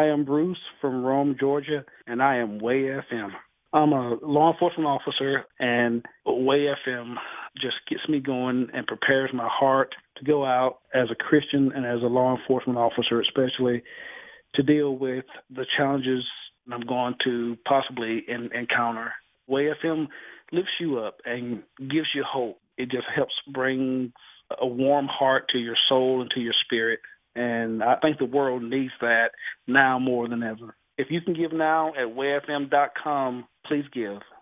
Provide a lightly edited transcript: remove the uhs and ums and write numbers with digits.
I am Bruce from Rome, Georgia, and I am Way FM. I'm a law enforcement officer, and Way FM just gets me going and prepares my heart to go out as a Christian and as a law enforcement officer, especially to deal with the challenges I'm going to possibly encounter. Way FM lifts you up and gives you hope. It just helps bring a warm heart to your soul and to your spirit. And I think the world needs that now more than ever. If you can give now at wayfm.com, please give.